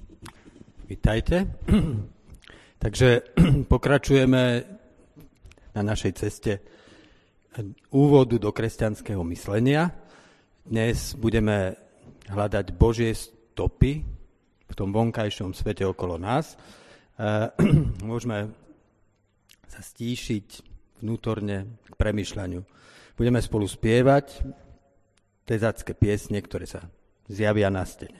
Vitajte. Takže pokračujeme na našej ceste úvodu do kresťanského myslenia. Dnes budeme hľadať Božie stopy v tom vonkajšom svete okolo nás. Môžeme sa stíšiť vnútorne k premýšľaniu. Budeme spolu spievať tezacké piesne, ktoré sa zjavia na stene.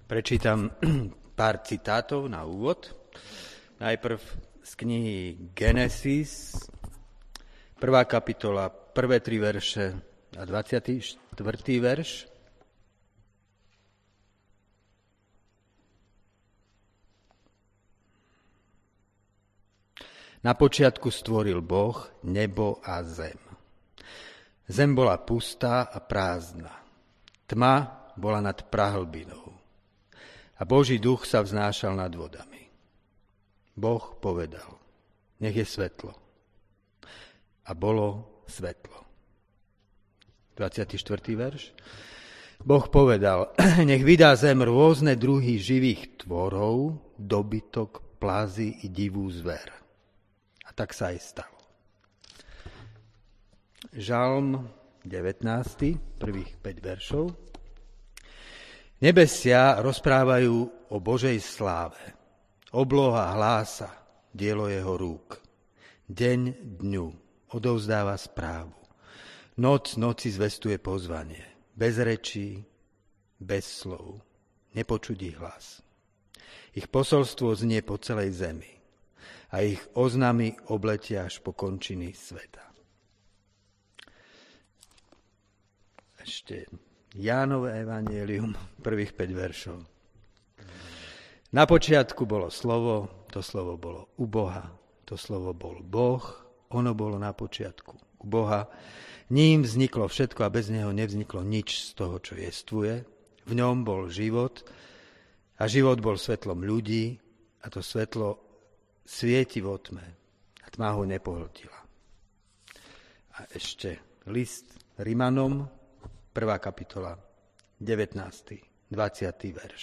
Prečítam pár citátov na úvod. Najprv z knihy Genesis, 1. kapitola, prvé 3 verše a 24. verš. Na počiatku stvoril Boh nebo a zem. Zem bola pustá a prázdna. Tma bola nad prahlbinou. A Boží duch sa vznášal nad vodami. Boh povedal, nech je svetlo. A bolo svetlo. 24. verš. Boh povedal, nech vydá zem rôzne druhy živých tvorov, dobytok, plazy i divú zver. A tak sa aj stalo. Žalm 19, prvých 5 veršov. Nebesia rozprávajú o Božej sláve. Obloha hlása dielo jeho rúk. Deň dňu odovzdáva správu. Noc noci zvestuje pozvanie. Bez rečí, bez slov. Nepočudí hlas. Ich posolstvo znie po celej zemi a ich oznamy obletia až po končiny sveta. Ešte Jánové evanjelium, prvých 5 veršov. Na počiatku bolo slovo, to slovo bolo u Boha, to slovo bol Boh, ono bolo na počiatku u Boha. Ním vzniklo všetko a bez neho nevzniklo nič z toho, čo jestvuje. V ňom bol život a život bol svetlom ľudí a to svetlo svieti vo tme a tma ho nepohltila. A ešte list Rimanom, 1. kapitola, 19. 20. verš.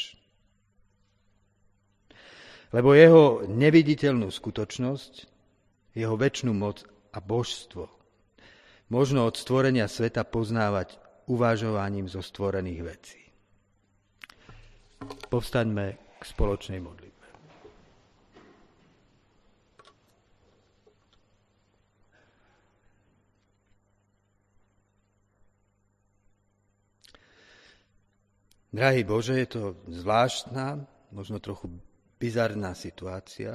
Lebo jeho neviditeľnú skutočnosť, jeho večnú moc a božstvo možno od stvorenia sveta poznávať uvažovaním zo stvorených vecí. Povstaňme k spoločnej modlitbe. Drahý Bože, je to zvláštna, možno trochu bizarná situácia,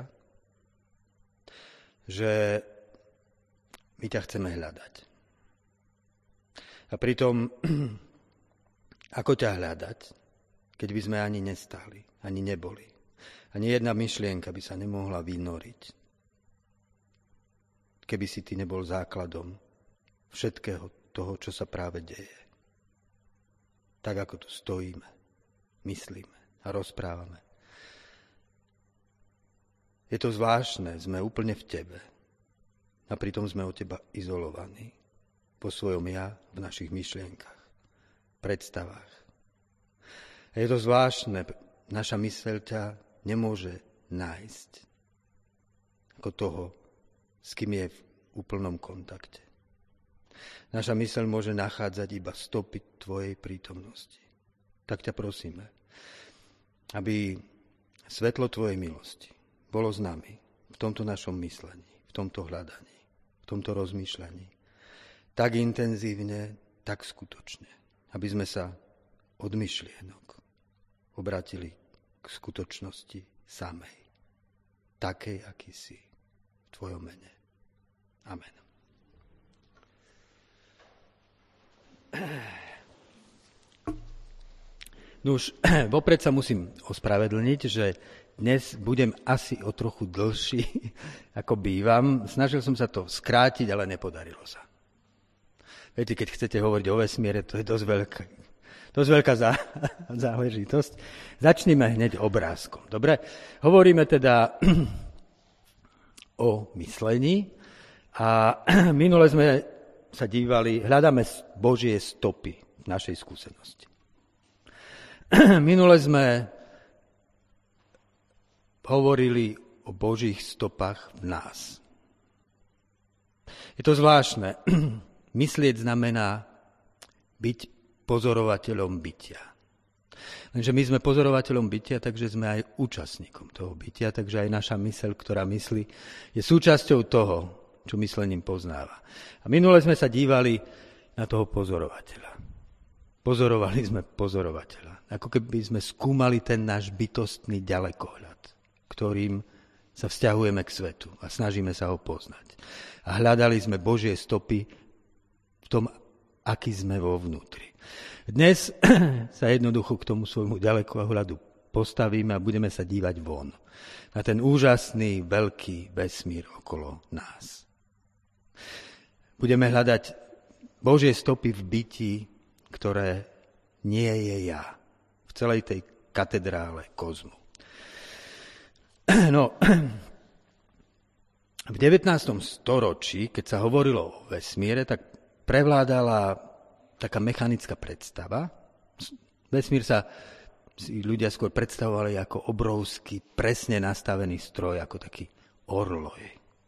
že my ťa chceme hľadať. A pritom, ako ťa hľadať, keď by sme ani nestáli, ani neboli. Ani jedna myšlienka by sa nemohla vynoriť, keby si ty nebol základom všetkého toho, čo sa práve deje. Tak, ako tu stojíme, myslíme a rozprávame. Je to zvláštne, sme úplne v tebe a pritom sme od teba izolovaní po svojom ja v našich myšlienkach, predstavách. A je to zvláštne, naša myseľ ťa nemôže nájsť ako toho, s kým je v úplnom kontakte. Naša myseľ môže nachádzať iba stopy tvojej prítomnosti. Tak ťa prosíme, aby svetlo tvojej milosti bolo s nami v tomto našom myslení, v tomto hľadaní, v tomto rozmýšľaní. Tak intenzívne, tak skutočne, aby sme sa od myšlienok obratili k skutočnosti samej, takej, aký si, v tvojom mene. Amen. Nuž, vopred sa musím ospravedlniť, že dnes budem asi o trochu dlhší, ako bývam. Snažil som sa to skrátiť, ale nepodarilo sa. Viete, keď chcete hovoriť o vesmíre, to je dosť veľká záležitosť. Začnime hneď obrázkom. Dobre? Hovoríme teda o myslení a minule sme sa dívali, hľadáme Božie stopy v našej skúsenosti. Minule sme hovorili o Božích stopách v nás. Je to zvláštne. Myslieť znamená byť pozorovateľom bytia. Lenže my sme pozorovateľom bytia, takže sme aj účastníkom toho bytia, takže aj naša myseľ, ktorá myslí, je súčasťou toho, čo myslením poznáva. A minule sme sa dívali na toho pozorovateľa. Pozorovali sme pozorovateľa. Ako keby sme skúmali ten náš bytostný ďalekohľad, ktorým sa vzťahujeme k svetu a snažíme sa ho poznať. A hľadali sme Božie stopy v tom, aký sme vo vnútri. Dnes sa jednoducho k tomu svojmu ďalekohľadu postavíme a budeme sa dívať von. Na ten úžasný, veľký vesmír okolo nás. Budeme hľadať Božie stopy v byti, ktoré nie je ja. V celej tej katedrále kozmu. No, v 19. storočí, keď sa hovorilo o vesmíre, tak prevládala taká mechanická predstava. Vesmír si ľudia skôr predstavovali ako obrovský, presne nastavený stroj, ako taký orloj.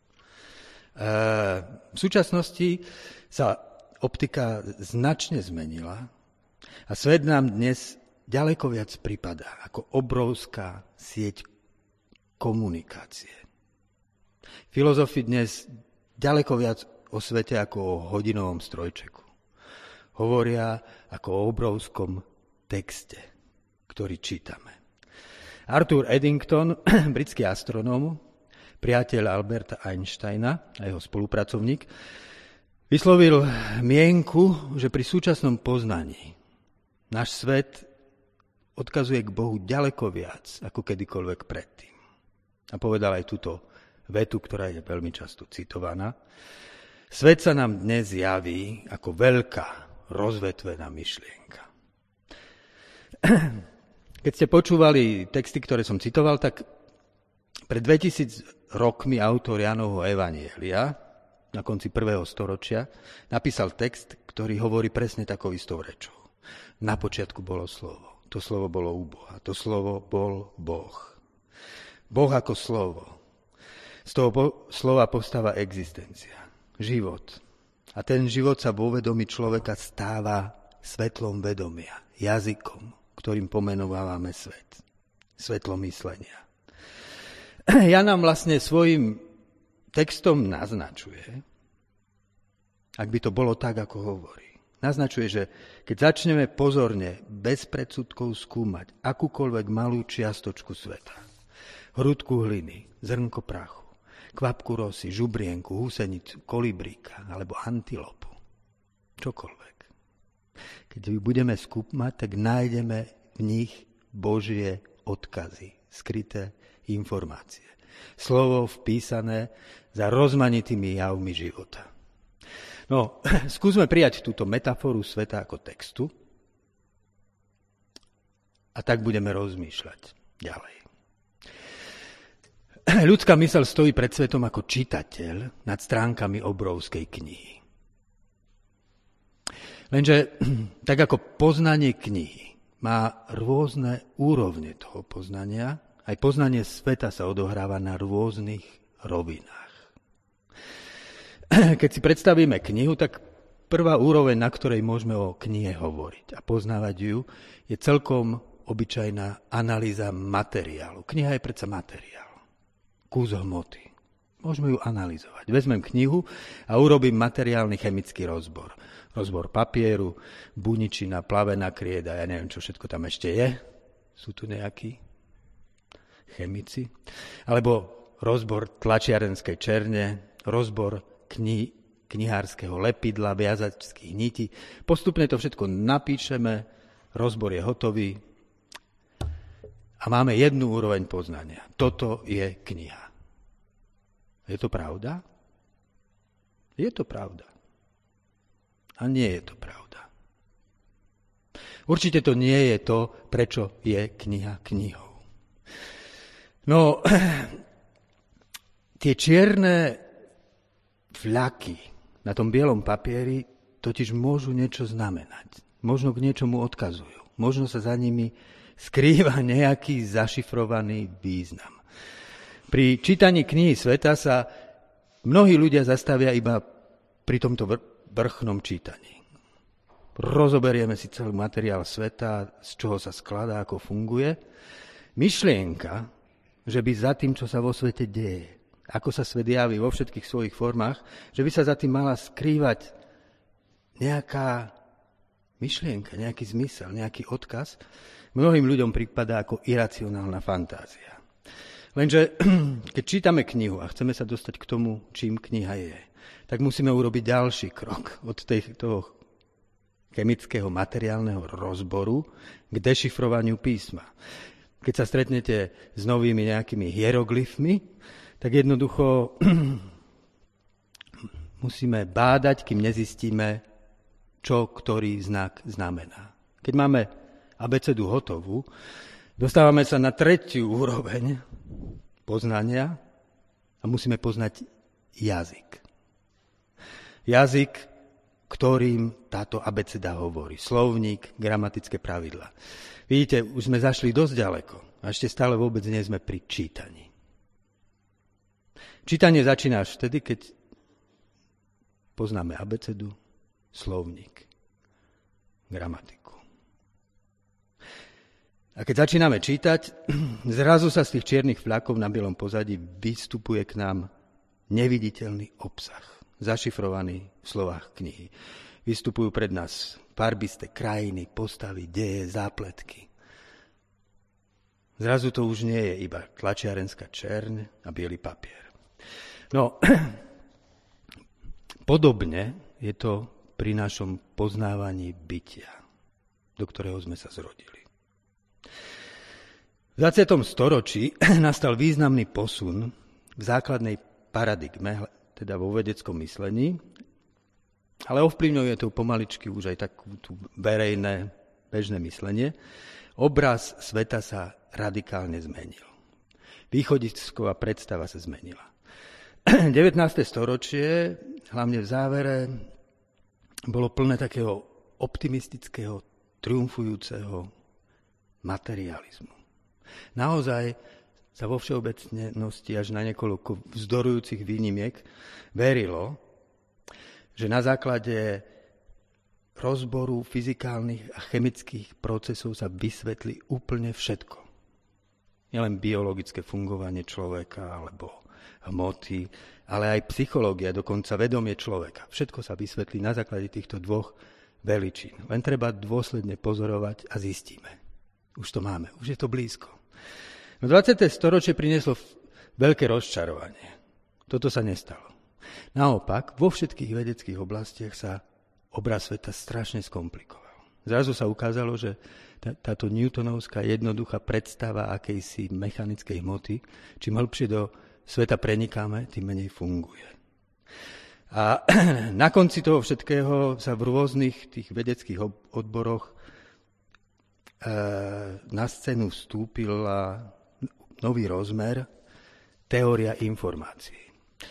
V súčasnosti sa optika značne zmenila a svet nám dnes ďaleko viac pripadá ako obrovská sieť komunikácie. Filozofi dnes ďaleko viac o svete ako o hodinovom strojčeku. Hovoria ako o obrovskom texte, ktorý čítame. Arthur Eddington, britský astronóm, priateľ Alberta Einsteina a jeho spolupracovník, vyslovil mienku, že pri súčasnom poznaní náš svet odkazuje k Bohu ďaleko viac ako kedykoľvek predtým. A povedal aj túto vetu, ktorá je veľmi často citovaná. Svet sa nám dnes javí ako veľká, rozvetvená myšlienka. Keď ste počúvali texty, ktoré som citoval, tak pred 2000 rokmi autor Jánovho evanjelia na konci 1. storočia napísal text, ktorý hovorí presne takou istou rečou. Na počiatku bolo slovo. To slovo bolo u Boha. To slovo bol Boh. Boh ako slovo. Z toho slova postáva existencia. Život. A ten život sa vo vedomí človeka stáva svetlom vedomia. Jazykom, ktorým pomenovávame svet. Svetlom myslenia. Ja nám vlastne svojim textom naznačuje, ak by to bolo tak, ako hovorí. Naznačuje, že keď začneme pozorne, bez predsudkov skúmať akúkoľvek malú čiastočku sveta, hrudku hliny, zrnko prachu, kvapku rosy, žubrienku, húsenicu, kolibríka alebo antilopu, čokoľvek. Keď ju budeme skúmať, tak nájdeme v nich Božie odkazy, skryté informácie. Slovo vpísané za rozmanitými javmi života. No, skúsme prijať túto metaforu sveta ako textu a tak budeme rozmýšľať ďalej. Ľudská myseľ stojí pred svetom ako čitateľ nad stránkami obrovskej knihy. Lenže tak ako poznanie knihy má rôzne úrovne toho poznania, aj poznanie sveta sa odohráva na rôznych rovinách. Keď si predstavíme knihu, tak prvá úroveň, na ktorej môžeme o knihe hovoriť a poznávať ju, je celkom obyčajná analýza materiálu. Kniha je predsa materiál, kus hmoty. Môžeme ju analyzovať. Vezmem knihu a urobím materiálny chemický rozbor. Rozbor papieru, buničina, plavená krieda, ja neviem, čo všetko tam ešte je. Sú tu nejakí chemici? Alebo rozbor tlačiarenskej černe, rozbor knihárskeho lepidla, viazačských nití. Postupne to všetko napíšeme, rozbor je hotový a máme jednu úroveň poznania. Toto je kniha. Je to pravda? Je to pravda. A nie je to pravda. Určite to nie je to, prečo je kniha knihou. No, tie čierne fľaky na tom bielom papieri totiž môžu niečo znamenať. Možno k niečomu odkazujú. Možno sa za nimi skrýva nejaký zašifrovaný význam. Pri čítaní knihy sveta sa mnohí ľudia zastavia iba pri tomto vrchnom čítaní. Rozoberieme si celý materiál sveta, z čoho sa skladá, ako funguje. Myšlienka, že by za tým, čo sa vo svete deje, ako sa svet javí vo všetkých svojich formách, že by sa za tým mala skrývať nejaká myšlienka, nejaký zmysel, nejaký odkaz, mnohým ľuďom pripadá ako iracionálna fantázia. Lenže keď čítame knihu a chceme sa dostať k tomu, čím kniha je, tak musíme urobiť ďalší krok od toho chemického materiálneho rozboru k dešifrovaniu písma. Keď sa stretnete s novými nejakými hieroglyfmi, tak jednoducho musíme bádať, kým nezistíme, čo ktorý znak znamená. Keď máme abecedu hotovú, dostávame sa na tretiu úroveň poznania a musíme poznať jazyk. Jazyk, ktorým táto abeceda hovorí. Slovník, gramatické pravidlá. Vidíte, už sme zašli dosť ďaleko a ešte stále vôbec nie sme pri čítaní. Čítanie začína až vtedy, keď poznáme abecedu, slovník, gramatiku. A keď začíname čítať, zrazu sa z tých čiernych fľakov na bielom pozadí vystupuje k nám neviditeľný obsah, zašifrovaný v slovách knihy. Vystupujú pred nás farbisté krajiny, postavy, deje, zápletky. Zrazu to už nie je iba tlačiarenská čerň a biely papier. No, podobne je to pri našom poznávaní bytia, do ktorého sme sa zrodili. V 20. storočí nastal významný posun v základnej paradigme, teda vo vedeckom myslení, ale ovplyvňuje to pomaličky už aj takú tú verejné, bežné myslenie. Obraz sveta sa radikálne zmenil. Východisková predstava sa zmenila. 19. storočie, hlavne v závere, bolo plné takého optimistického, triumfujúceho materializmu. Naozaj sa vo všeobecnosti až na niekoľko vzdorujúcich výnimiek verilo, že na základe rozboru fyzikálnych a chemických procesov sa vysvetlí úplne všetko. Nielen biologické fungovanie človeka alebo hmoty, ale aj psychológia, dokonca vedomie človeka. Všetko sa vysvetlí na základe týchto dvoch veličín. Len treba dôsledne pozorovať a zistíme. Už to máme, už je to blízko. No 20. storočie prinieslo veľké rozčarovanie. Toto sa nestalo. Naopak, vo všetkých vedeckých oblastiach sa obraz sveta strašne skomplikoval. Zrazu sa ukázalo, že táto newtonovská jednoduchá predstava akejsi mechanickej hmoty, čím hĺbšie do sveta prenikáme, tým menej funguje. A na konci toho všetkého sa v rôznych tých vedeckých odboroch na scénu vstúpila nový rozmer, teória informácií.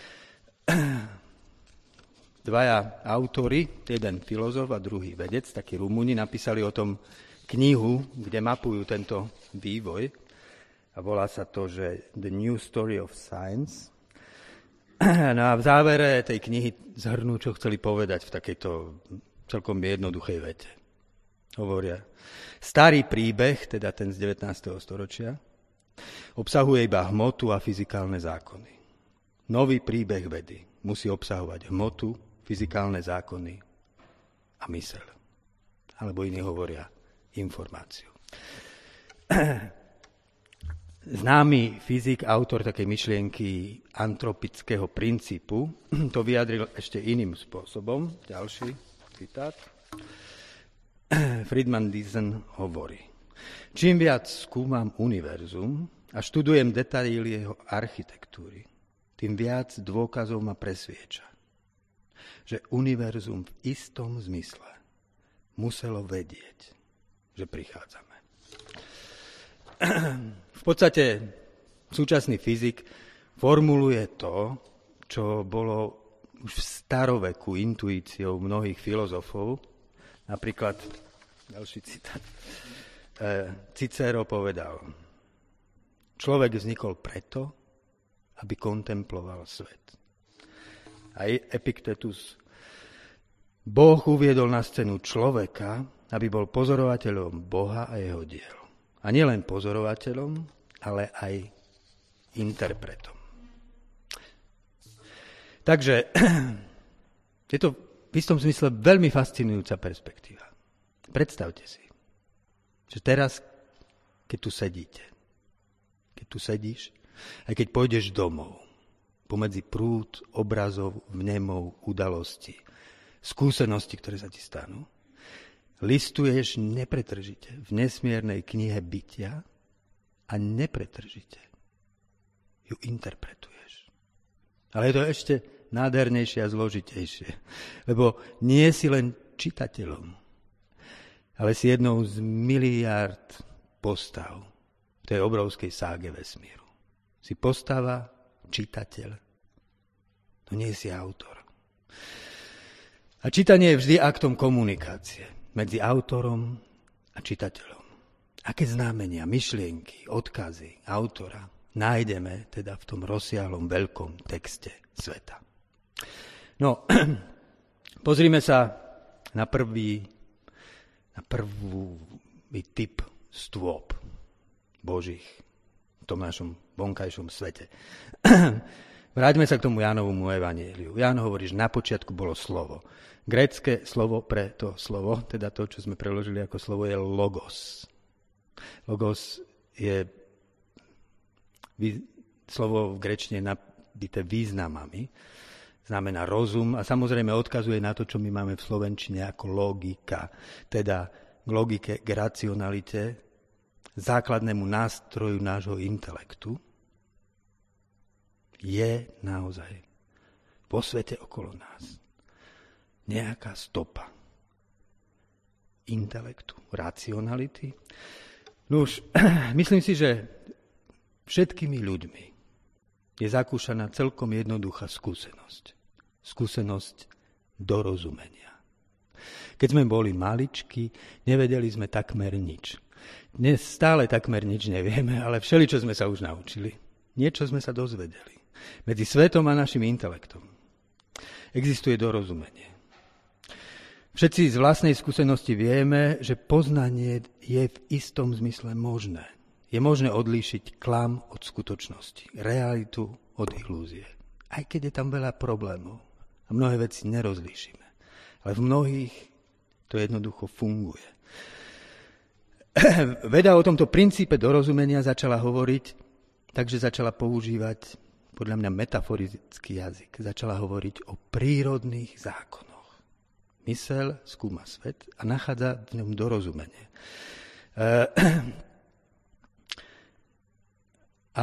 Dvaja autori, jeden filozof a druhý vedec, takí Rumúni, napísali o tom knihu, kde mapujú tento vývoj a volá sa to, že The New Story of Science. No a v závere tej knihy zhrnú, čo chceli povedať v takejto celkom jednoduchej vete. Hovoria, starý príbeh, teda ten z 19. storočia, obsahuje iba hmotu a fyzikálne zákony. Nový príbeh vedy musí obsahovať hmotu, fyzikálne zákony a myseľ. Alebo iní hovoria informáciu. Známy fyzik, autor takej myšlienky antropického princípu, to vyjadril ešte iným spôsobom. Ďalší citát. Friedman Dyson hovorí: čím viac skúmam univerzum a študujem detaily jeho architektúry, tým viac dôkazov ma presvieča, že univerzum v istom zmysle muselo vedieť, že prichádzame. V podstate súčasný fyzik formuluje to, čo bolo už v staroveku intuíciou mnohých filozofov. Napríklad, ďalší citát, Cicero povedal: človek vznikol preto, aby kontemploval svet. A Epiktetus: Boh uviedol na scénu človeka, aby bol pozorovateľom Boha a jeho diel. A nielen pozorovateľom, ale aj interpretom. Takže je to v istom zmysle veľmi fascinujúca perspektíva. Predstavte si, že teraz, keď tu sedíš, aj keď pôjdeš domov, pomedzi prúd obrazov, vnemov, udalostí, skúseností, ktoré sa ti stanú, listuješ nepretržite v nesmiernej knihe bytia a nepretržite ju interpretuješ. Ale je to ešte nádhernejšie a zložitejšie, lebo nie si len čitateľom, ale si jednou z miliárd postav v tej obrovskej ságe vesmíru. Si postava, čitateľ. To nie si autor. A čítanie je vždy aktom komunikácie medzi autorom a čitateľom. Aké znamenia, myšlienky, odkazy autora nájdeme teda v tom rozsiahlom veľkom texte sveta. No, pozrime sa na prvý typ stôp Božích v tom našom vonkajšom svete. Vráťme sa k tomu Jánovomu evanjeliu. Ján hovorí, že na počiatku bolo slovo. Grécke slovo pre to slovo, teda to, čo sme preložili ako slovo, je logos. Logos je slovo v gréčtine nabité významami, znamená rozum a samozrejme odkazuje na to, čo my máme v slovenčine ako logika, teda k logike, k racionalite, základnému nástroju nášho intelektu, je naozaj vo svete okolo nás nejaká stopa intelektu, racionality. No už, myslím si, že všetkými ľuďmi je zakúšaná celkom jednoduchá skúsenosť. Skúsenosť dorozumenia. Keď sme boli maličky, nevedeli sme takmer nič. Dnes stále takmer nič nevieme, ale všeličo sme sa už naučili. Niečo sme sa dozvedeli. Medzi svetom a našim intelektom existuje dorozumenie. Všetci z vlastnej skúsenosti vieme, že poznanie je v istom zmysle možné. Je možné odlíšiť klam od skutočnosti, realitu od ilúzie. Aj keď je tam veľa problémov a mnohé veci nerozlíšime. Ale v mnohých to jednoducho funguje. Veda o tomto princípe dorozumenia začala hovoriť, takže začala používať podľa mňa metaforický jazyk. Začala hovoriť o prírodných zákonoch. Myseľ skúma svet a nachádza v ňom dorozumenie. A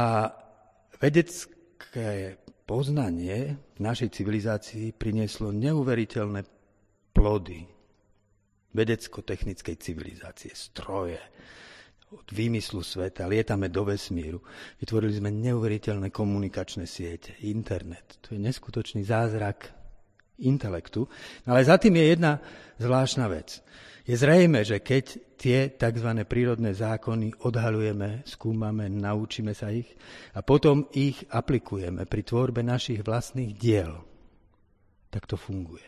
vedecké poznanie v našej civilizácii prinieslo neuveriteľné plody vedecko-technickej civilizácie, stroje, od výmyslu sveta, lietame do vesmíru, vytvorili sme neuveriteľné komunikačné siete, internet. To je neskutočný zázrak intelektu, ale za tým je jedna zvláštna vec. Je zrejme, že keď tie tzv. Prírodné zákony odhaľujeme, skúmame, naučíme sa ich a potom ich aplikujeme pri tvorbe našich vlastných diel, tak to funguje.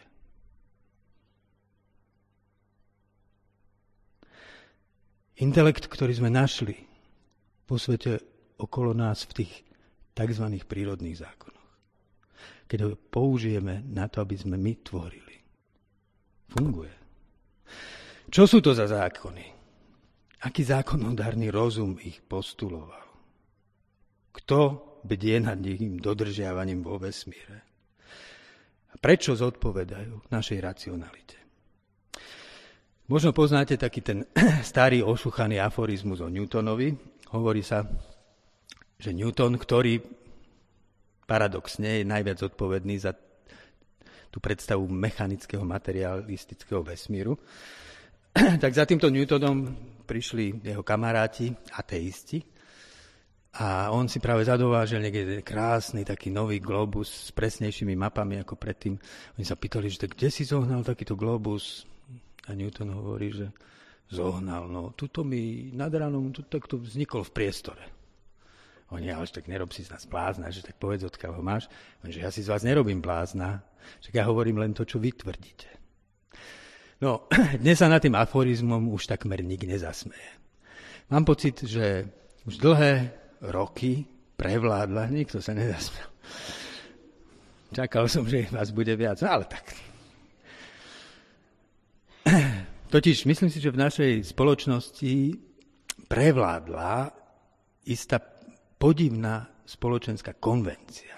Intelekt, ktorý sme našli po svete okolo nás v tých tzv. Prírodných zákonoch, keď ho použijeme na to, aby sme my tvorili, funguje. Čo sú to za zákony? Aký zákonodárny rozum ich postuloval? Kto bdie nad ním dodržiavaním vo vesmíre? A prečo zodpovedajú našej racionalite? Možno poznáte taký ten starý ošuchaný aforizmus o Newtonovi. Hovorí sa, že Newton, ktorý paradoxne je najviac zodpovedný za tú predstavu mechanického materialistického vesmíru, tak za týmto Newtonom prišli jeho kamaráti, ateisti, a on si práve zadovážil niekde krásny taký nový globus s presnejšími mapami ako predtým. Oni sa pýtali, že kde si zohnal takýto globus? A Newton hovorí, že zohnal, no tuto mi nad ránom, takto vznikol v priestore. Oni, ale tak nerob si z nás blázna, že tak povedz, odkiaľ ho máš. On, že ja si z vás nerobím blázna, že ja hovorím len to, čo vy tvrdíte. No, dnes sa nad tým aforizmom už takmer nik nezasmeje. Mám pocit, že už dlhé roky prevládla, nikto sa nezasmel. Čakal som, že vás bude viac, no ale tak. Totiž myslím si, že v našej spoločnosti prevládla istá podivná spoločenská konvencia,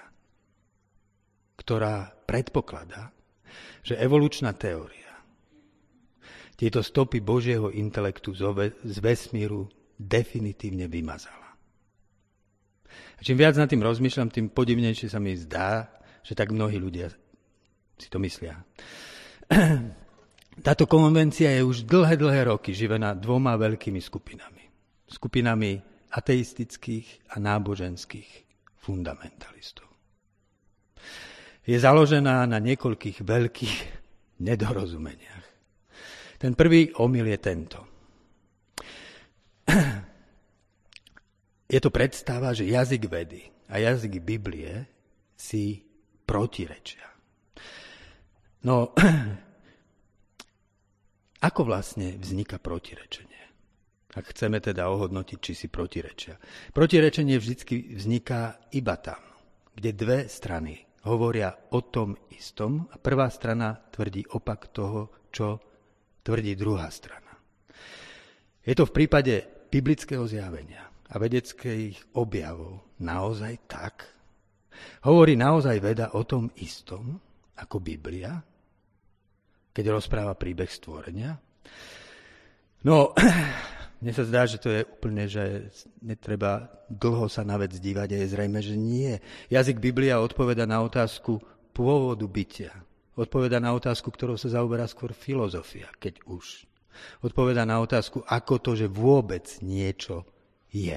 ktorá predpokladá, že evolučná teória tieto stopy Božieho intelektu z vesmíru definitívne vymazala. A čím viac nad tým rozmýšľam, tým podivnejšie sa mi zdá, že tak mnohí ľudia si to myslia. Táto konvencia je už dlhé roky živená dvoma veľkými skupinami. Skupinami ateistických a náboženských fundamentalistov. Je založená na niekoľkých veľkých nedorozumeniach. Ten prvý omyl je tento. Je to predstava, že jazyk vedy a jazyk Biblie si protirečia. No, ako vlastne vzniká protirečenie? Ak chceme teda ohodnotiť, či si protirečia. Protirečenie vždy vzniká iba tam, kde dve strany hovoria o tom istom a prvá strana tvrdí opak toho, čo tvrdí druhá strana. Je to v prípade biblického zjavenia a vedeckých objavov naozaj tak? Hovorí naozaj veda o tom istom ako Biblia, keď rozpráva príbeh stvorenia? No, mne sa zdá, že to je úplne, že netreba dlho sa na vec dívať a je zrejme, že nie. Jazyk Biblia odpoveda na otázku pôvodu bytia. Odpoveda na otázku, ktorou sa zaoberá skôr filozofia, keď už. Odpoveda na otázku, ako to, že vôbec niečo je.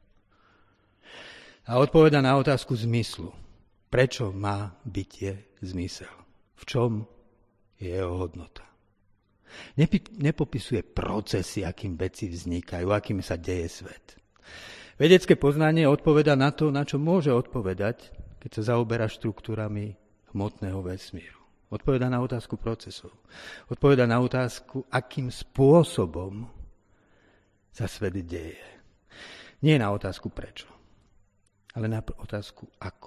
A odpoveda na otázku zmyslu. Prečo má bytie zmysel? V čom je jeho hodnota? Nepopisuje procesy, akým veci vznikajú, akým sa deje svet. Vedecké poznanie odpoveda na to, na čo môže odpovedať, keď sa zaoberá štruktúrami hmotného vesmíru. Odpoveda na otázku procesov. Odpoveda na otázku, akým spôsobom sa svet deje. Nie na otázku prečo, ale na otázku ako.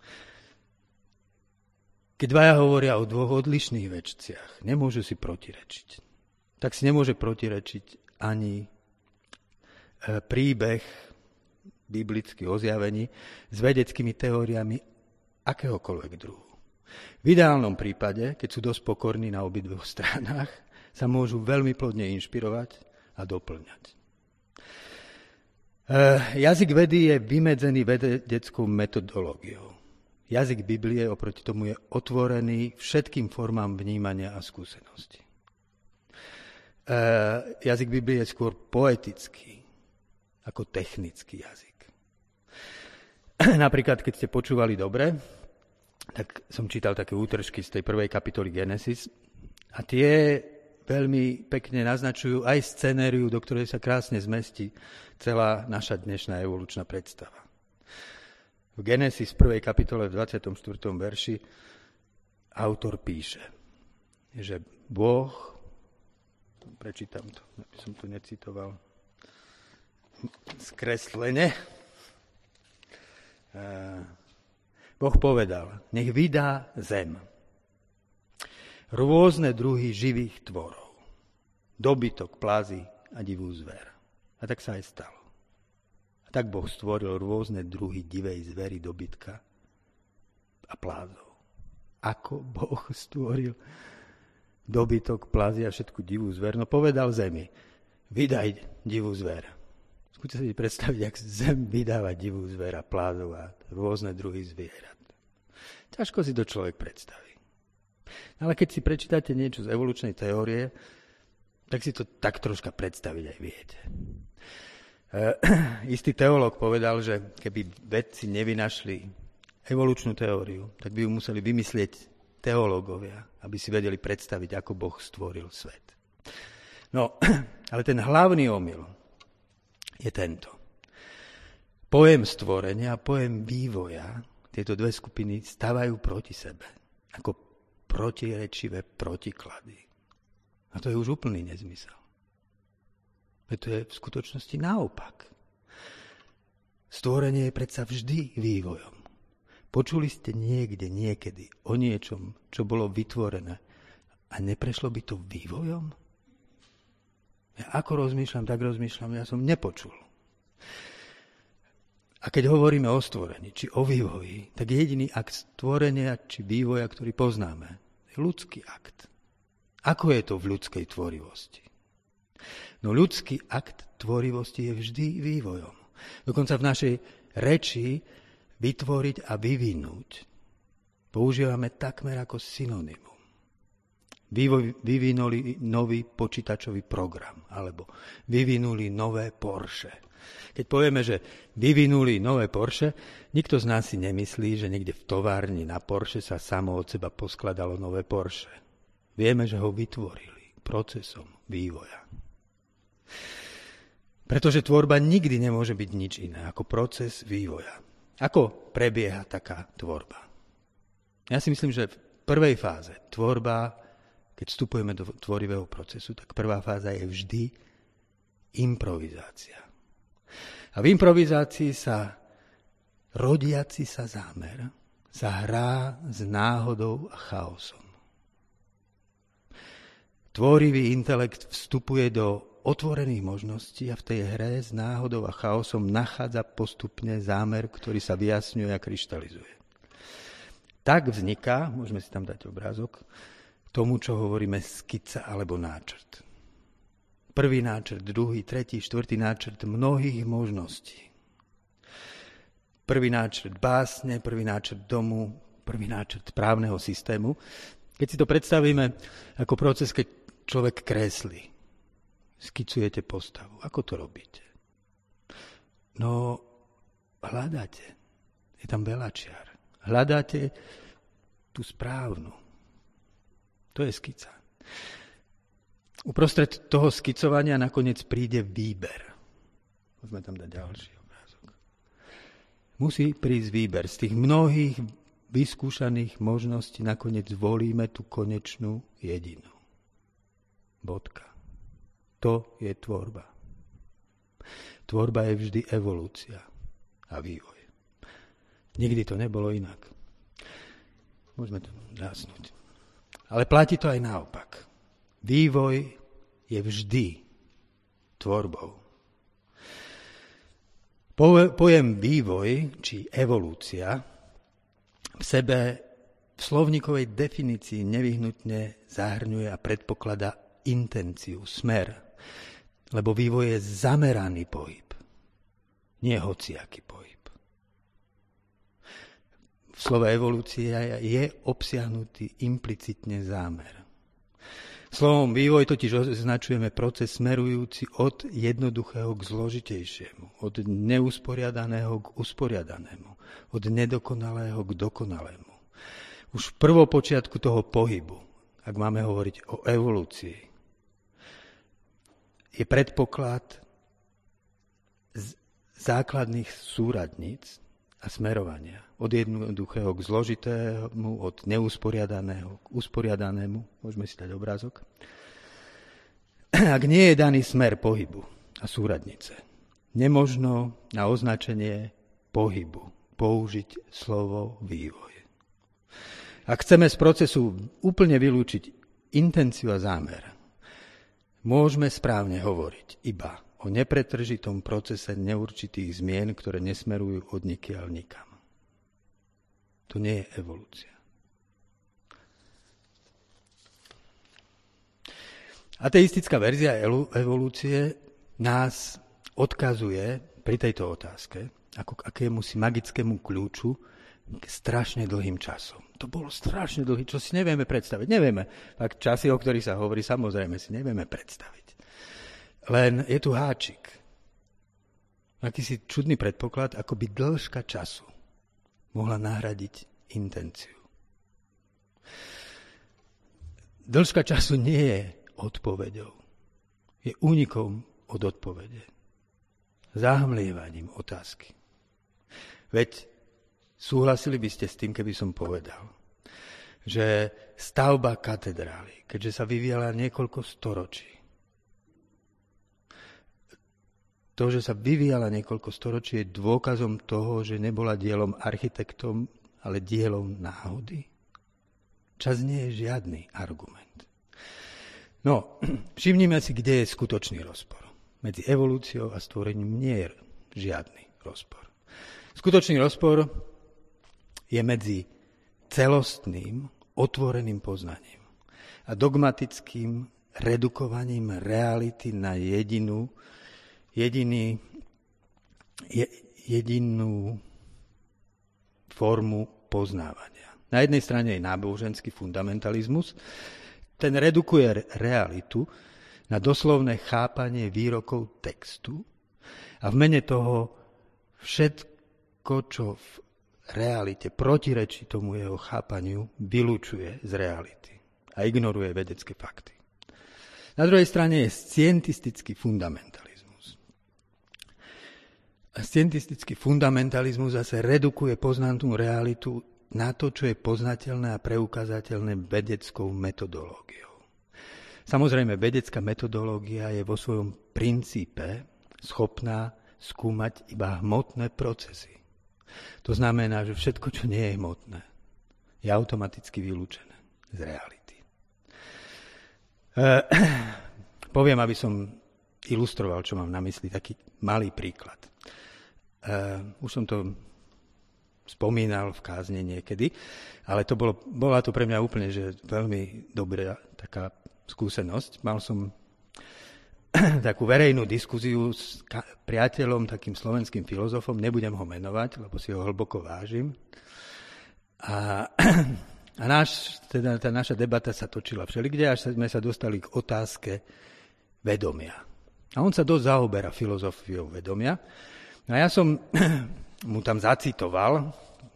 Keď dvaja hovoria o dvoch odlišných veciach, nemôžu si protirečiť. Tak si nemôže protirečiť ani príbeh biblický o zjavení s vedeckými teóriami akéhokoľvek druhu. V ideálnom prípade, keď sú dosť pokorní na obidvoch stranách, sa môžu veľmi plodne inšpirovať a doplňať. Jazyk vedy je vymedzený vedeckou metodológiou. Jazyk Biblie oproti tomu je otvorený všetkým formám vnímania a skúsenosti. Jazyk Biblie je skôr poetický ako technický jazyk. Napríklad, keď ste počúvali dobre, tak som čítal také útržky z tej prvej kapitoly Genesis a tie veľmi pekne naznačujú aj scenériu, do ktorej sa krásne zmestí celá naša dnešná evolučná predstava. V Genesis 1. kapitole v 24. verši autor píše, že Boh, prečítam to, aby som to necitoval skreslene, Boh povedal, nech vydá zem rôzne druhy živých tvorov, dobytok, plázy a divú zver. A tak sa aj stalo. Tak Boh stvoril rôzne druhy divej zvery, dobytka a plázov. Ako Boh stvoril dobytok, plázy a všetku divú zver? No povedal zemi, vydaj divú zver. Skúste si predstaviť, jak zem vydáva divú zver a plázov a rôzne druhy zvierat. Ťažko si to človek predstaví. Ale keď si prečítate niečo z evolučnej teórie, tak si to tak troška predstaviť aj viete. Istý teológ povedal, že keby vedci nevynašli evolučnú teóriu, tak by ju museli vymyslieť teológovia, aby si vedeli predstaviť, ako Boh stvoril svet. No, ale ten hlavný omyl je tento. Pojem stvorenia a pojem vývoja, tieto dve skupiny stavajú proti sebe, ako protirečivé protiklady. A to je už úplný nezmysel. To je v skutočnosti naopak. Stvorenie je predsa vždy vývojom. Počuli ste niekde, niekedy o niečom, čo bolo vytvorené a neprešlo by to vývojom? Ja ako rozmýšľam, tak rozmýšľam, ja som nepočul. A keď hovoríme o stvorení, či o vývoji, tak jediný akt stvorenia či vývoja, ktorý poznáme, je ľudský akt. Ako je to v ľudskej tvorivosti? No ľudský akt tvorivosti je vždy vývojom. Dokonca v našej reči vytvoriť a vyvinúť používame takmer ako synonymum. Vyvinuli nový počítačový program, alebo vyvinuli nové Porsche. Keď povieme, že vyvinuli nové Porsche, nikto z nás si nemyslí, že niekde v továrni na Porsche sa samo od seba poskladalo nové Porsche. Vieme, že ho vytvorili procesom vývoja. Pretože tvorba nikdy nemôže byť nič iné ako proces vývoja. Ako prebieha taká tvorba? Ja si myslím, že v prvej fáze tvorba, keď vstupujeme do tvorivého procesu, tak prvá fáza je vždy improvizácia. A v improvizácii sa rodiaci sa zámer sa hrá s náhodou a chaosom. Tvorivý intelekt vstupuje do otvorených možností a v tej hre s náhodou a chaosom nachádza postupne zámer, ktorý sa vyjasňuje a kryštalizuje. Tak vzniká, môžeme si tam dať obrázok, tomu, čo hovoríme skica alebo náčrt. Prvý náčrt, druhý, tretí, štvrtý náčrt mnohých možností. Prvý náčrt básne, prvý náčrt domu, prvý náčrt právneho systému. Keď si to predstavíme ako proces, keď človek kreslí, skicujete postavu. Ako to robíte? No, hľadáte. Je tam veľačiar. Hľadáte tú správnu. To je skica. Uprostred toho skicovania nakoniec príde výber. Môžeme tam dať ďalší obrázok. Musí prísť výber. Z tých mnohých vyskúšaných možností nakoniec volíme tú konečnú jedinú. Bodka. To je tvorba. Tvorba je vždy evolúcia a vývoj. Nikdy to nebolo inak. Môžeme to zásnuť. Ale platí to aj naopak. Vývoj je vždy tvorbou. Pojem vývoj, či evolúcia, v sebe v slovníkovej definícii nevyhnutne zahrňuje a predpokladá intenciu, smer. Lebo vývoj je zameraný pohyb, nie hociaký pohyb. V slove evolúcia je obsiahnutý implicitne zámer. Slovom vývoj totiž označujeme proces smerujúci od jednoduchého k zložitejšiemu, od neusporiadaného k usporiadanému, od nedokonalého k dokonalému. Už v prvopočiatku toho pohybu, ak máme hovoriť o evolúcii, je predpoklad základných súradníc a smerovania. Od jednoduchého k zložitému, od neusporiadaného k usporiadanému. Môžeme si dať obrázok. Ak nie je daný smer pohybu a súradnice, nemožno na označenie pohybu použiť slovo vývoj. Ak chceme z procesu úplne vylúčiť intenciu a zámer, môžeme správne hovoriť iba o nepretržitom procese neurčitých zmien, ktoré nesmerujú od nikiaľ nikam. To nie je evolúcia. Ateistická verzia evolúcie nás odkazuje pri tejto otázke ako k akémusi magickému kľúču k strašne dlhým časom. To bolo strašne dlhý, čo si nevieme predstaviť. Nevieme. Tak časy, o ktorých sa hovorí, samozrejme si nevieme predstaviť. Len je tu háčik. Akýsi čudný predpoklad, ako by dĺžka času mohla nahradiť intenciu. Dĺžka času nie je odpoveďou. Je únikom od odpovede. Zahmlievaním otázky. Veď súhlasili by ste s tým, keby som povedal, že stavba katedrály, keďže sa vyvíjala niekoľko storočí, to, že sa vyvíjala niekoľko storočí, je dôkazom toho, že nebola dielom architektom, ale dielom náhody. Čas nie je žiadny argument. No, všimnime si, kde je skutočný rozpor. Medzi evolúciou a stvorením nie je žiadny rozpor. Skutočný rozpor je medzi celostným, otvoreným poznaním a dogmatickým redukovaním reality na jedinú formu poznávania. Na jednej strane je náboženský fundamentalizmus. Ten redukuje realitu na doslovné chápanie výrokov textu a v mene toho všetko, čo v realite protirečí tomu jeho chápaniu, vylúčuje z reality a ignoruje vedecké fakty. Na druhej strane je scientistický fundamentalizmus. A scientistický fundamentalizmus zase redukuje poznanú realitu na to, čo je poznateľné a preukázateľné vedeckou metodológiou. Samozrejme, vedecká metodológia je vo svojom princípe schopná skúmať iba hmotné procesy. To znamená, že všetko, čo nie je hmotné, je automaticky vylúčené z reality. Poviem, aby som ilustroval, čo mám na mysli, taký malý príklad. Už som to spomínal v kázne niekedy, ale bola to pre mňa úplne že veľmi dobrá taká skúsenosť. Mal som takú verejnú diskuziu s priateľom, takým slovenským filozofom, nebudem ho menovať, lebo si ho hlboko vážim. A tá naša debata sa točila všelikde, až sme sa dostali k otázke vedomia. A on sa dosť zaoberá filozofiou vedomia. A ja som mu tam zacitoval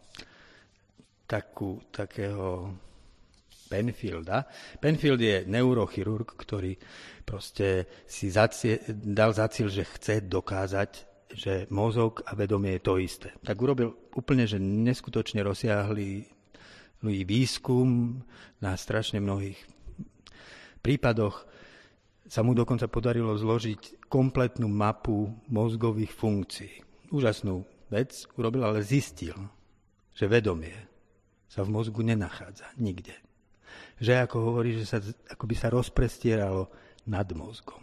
takého Penfielda. Penfield je neurochirurg, ktorý proste si dal za cieľ, že chce dokázať, že mozog a vedomie je to isté. Tak urobil úplne, že neskutočne rozsiahlý výskum na strašne mnohých prípadoch. Sa mu dokonca podarilo zložiť kompletnú mapu mozgových funkcií. Úžasnú vec urobil, ale zistil, že vedomie sa v mozgu nenachádza nikde. Že ako hovorí, že ako by sa rozprestieralo nad mozgom.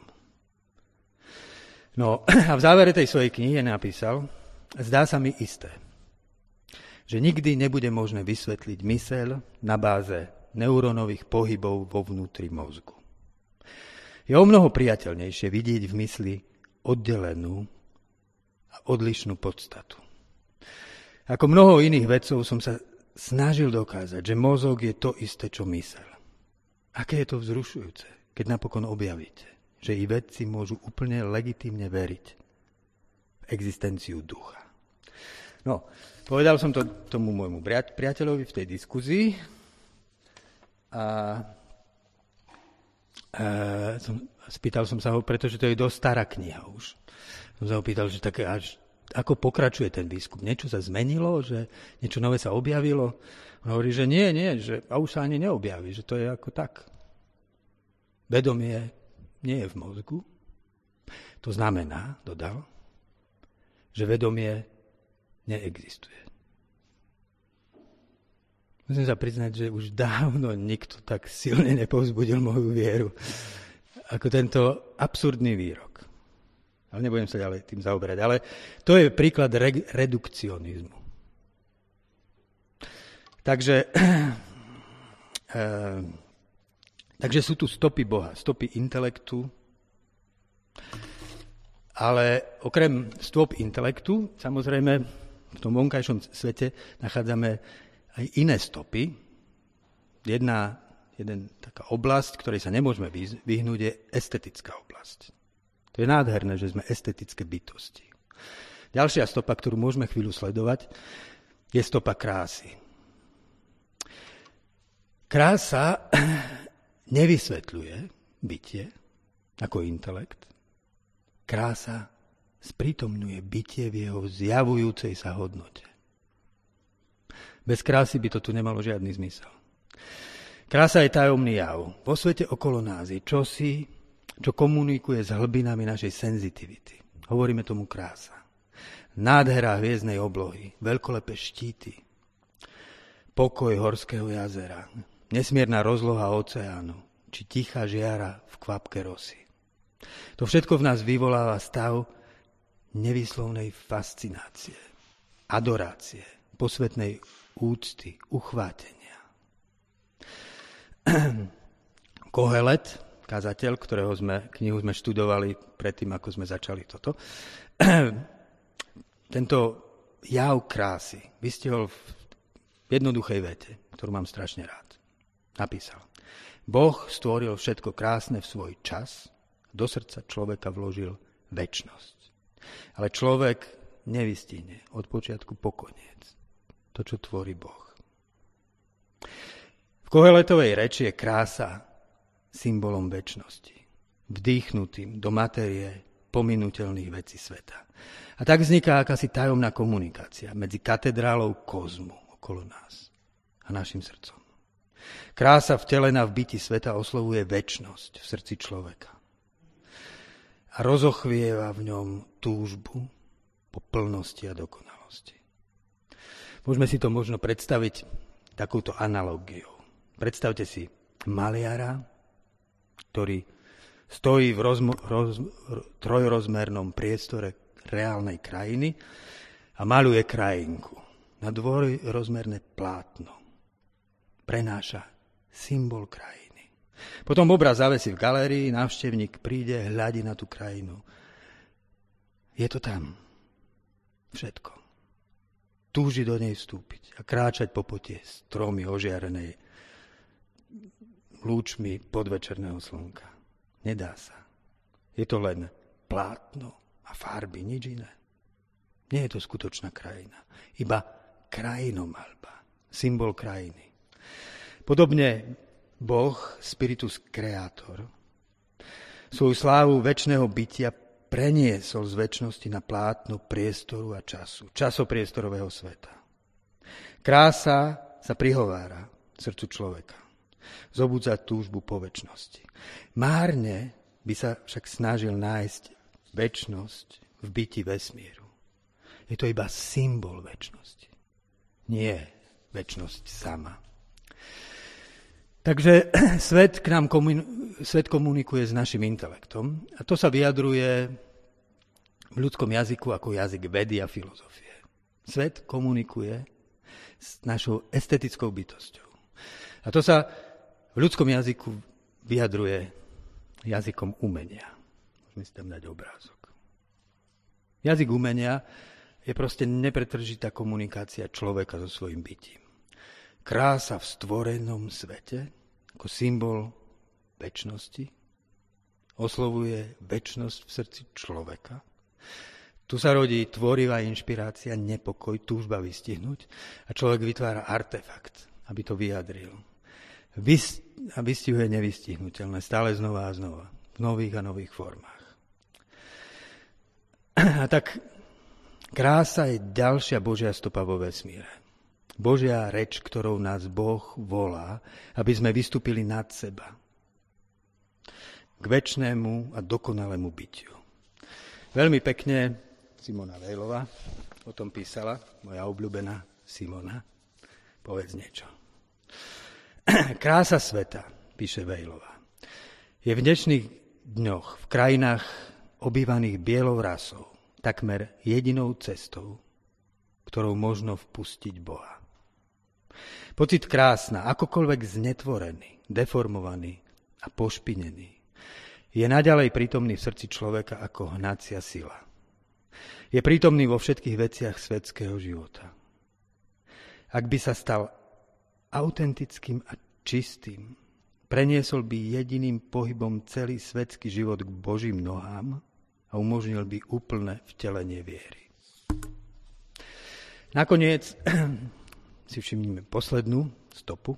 No a v závere tej svojej knihy napísal: zdá sa mi isté, že nikdy nebude možné vysvetliť myseľ na báze neurónových pohybov vo vnútri mozgu. Je omnoho priateľnejšie vidieť v mysli oddelenú a odlišnú podstatu. Ako mnoho iných vedcov som sa snažil dokázať, že mozog je to isté, čo myseľ. Aké je to vzrušujúce, keď napokon objavíte, že i vedci môžu úplne legitímne veriť v existenciu ducha. No, povedal som to tomu môjmu priateľovi v tej diskuzii a spýtal som sa ho, pretože to je dosť stará kniha už. Som sa ho pýtal, že tak ako pokračuje ten výskum? Niečo sa zmenilo? Že niečo nové sa objavilo? On hovorí, že nie, že a už sa ani neobjaví, že to je ako tak. Vedomie nie je v mozgu. To znamená, dodal, že vedomie neexistuje. Musím sa priznať, že už dávno nikto tak silne nepovzbudil moju vieru ako tento absurdný výrok. Ale nebudem sa ďalej tým zaoberať. Ale to je príklad redukcionizmu. Takže sú tu stopy Boha, stopy intelektu, ale okrem stop intelektu, samozrejme, v tom vonkajšom svete nachádzame aj iné stopy. Jedna taká oblasť, ktorej sa nemôžeme vyhnúť, je estetická oblasť. To je nádherné, že sme estetické bytosti. Ďalšia stopa, ktorú môžeme chvíľu sledovať, je stopa krásy. Krása nevysvetľuje bytie ako intelekt. Krása sprítomňuje bytie v jeho zjavujúcej sa hodnote. Bez krásy by to tu nemalo žiadny zmysel. Krása je tajomný jav. Vo svete okolo nás je čosi, čo komunikuje s hlbinami našej senzitivity. Hovoríme tomu krása. Nádhera hviezdnej oblohy, veľkolepé štíty, pokoj horského jazera, nesmierna rozloha oceánu, či tichá žiara v kvapke rosy. To všetko v nás vyvoláva stav nevýslovnej fascinácie, adorácie, posvetnej úcty, uchvátenia. Kohelet, kazateľ, ktorého knihu sme študovali predtým, ako sme začali toto, tento jav krásy vystihol v jednoduchej vete, ktorú mám strašne rád. Napísal: Boh stvoril všetko krásne v svoj čas, do srdca človeka vložil večnosť. Ale človek nevystihne od počiatku po koniec to, čo tvorí Boh. V Koheletovej reči je krása symbolom večnosti, vdýchnutým do matérie pominuteľných vecí sveta. A tak vzniká akási tajomná komunikácia medzi katedrálou kozmu okolo nás a našim srdcom. Krása vtelená v byti sveta oslovuje večnosť v srdci človeka a rozochvieva v ňom túžbu po plnosti a dokonalosti. Môžeme si to možno predstaviť takouto analogiou. Predstavte si maliara, ktorý stojí v trojrozmernom priestore reálnej krajiny a maľuje krajinku na dvojrozmerné plátno. Prenáša symbol krajiny. Potom obraz zavesí v galérii, návštevník príde, hľadí na tú krajinu. Je to tam. Všetko. Túži do nej vstúpiť a kráčať po pote stromy ožiarenej lúčmi podvečerného slnka. Nedá sa. Je to len plátno a farby, nič iné. Nie je to skutočná krajina. Iba krajinomaľba. Symbol krajiny. Podobne Boh, Spiritus Creator, svoju slávu večného bytia preniesol z večnosti na plátno priestoru a času, časopriestorového sveta. Krása sa prihovára srdcu človeka. Zobudza túžbu po večnosti. Márne by sa však snažil nájsť večnosť v byti vesmíru. Je to iba symbol večnosti. Nie večnosť sama. Takže svet komunikuje s našim intelektom a to sa vyjadruje v ľudskom jazyku ako jazyk vedy a filozofie. Svet komunikuje s našou estetickou bytosťou. A to sa v ľudskom jazyku vyjadruje jazykom umenia. Môžeme si tam dať obrázok. Jazyk umenia je proste nepretržitá komunikácia človeka so svojím bytím. Krása v stvorenom svete, ako symbol večnosti, oslovuje večnosť v srdci človeka. Tu sa rodí tvorivá inšpirácia, nepokoj, túžba vystihnúť a človek vytvára artefakt, aby to vyjadril. A vystihuje nevystihnuteľné stále znova a znova, v nových a nových formách. A tak krása je ďalšia Božia stopa vo vesmíre. Božia reč, ktorou nás Boh volá, aby sme vystúpili nad seba. K večnému a dokonalému bytiu. Veľmi pekne Simona Vejlová o tom písala, moja obľúbená Simona. Povedz niečo. Krása sveta, píše Vejlová, je v dnešných dňoch v krajinách obývaných bielou rasou takmer jedinou cestou, ktorou možno vpustiť Boha. Pocit krásna, akokoľvek znetvorený, deformovaný a pošpinený, je naďalej prítomný v srdci človeka ako hnacia sila. Je prítomný vo všetkých veciach svetského života. Ak by sa stal autentickým a čistým, preniesol by jediným pohybom celý svetský život k Božím nohám a umožnil by úplné vtelenie viery. Nakoniec si všimnime poslednú stopu.